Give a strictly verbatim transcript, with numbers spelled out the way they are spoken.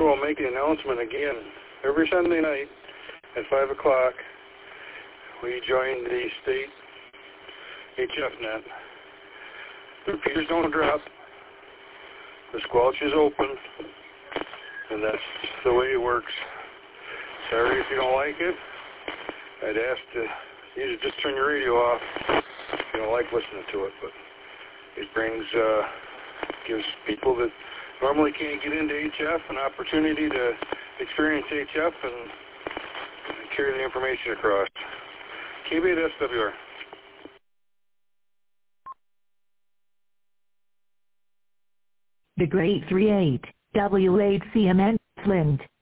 So I'll make the announcement again. Every Sunday night at five o'clock, we join the state H F net. The repeaters don't drop. The squelch is open. And that's the way it works. Sorry if you don't like it. I'd ask to you to just turn your radio off if you don't like listening to it. But it brings, uh, gives people that normally can't get into H F an opportunity to experience H F and carry the information across. K B eight S W R. The Great three eight, W eight C M N, Flint.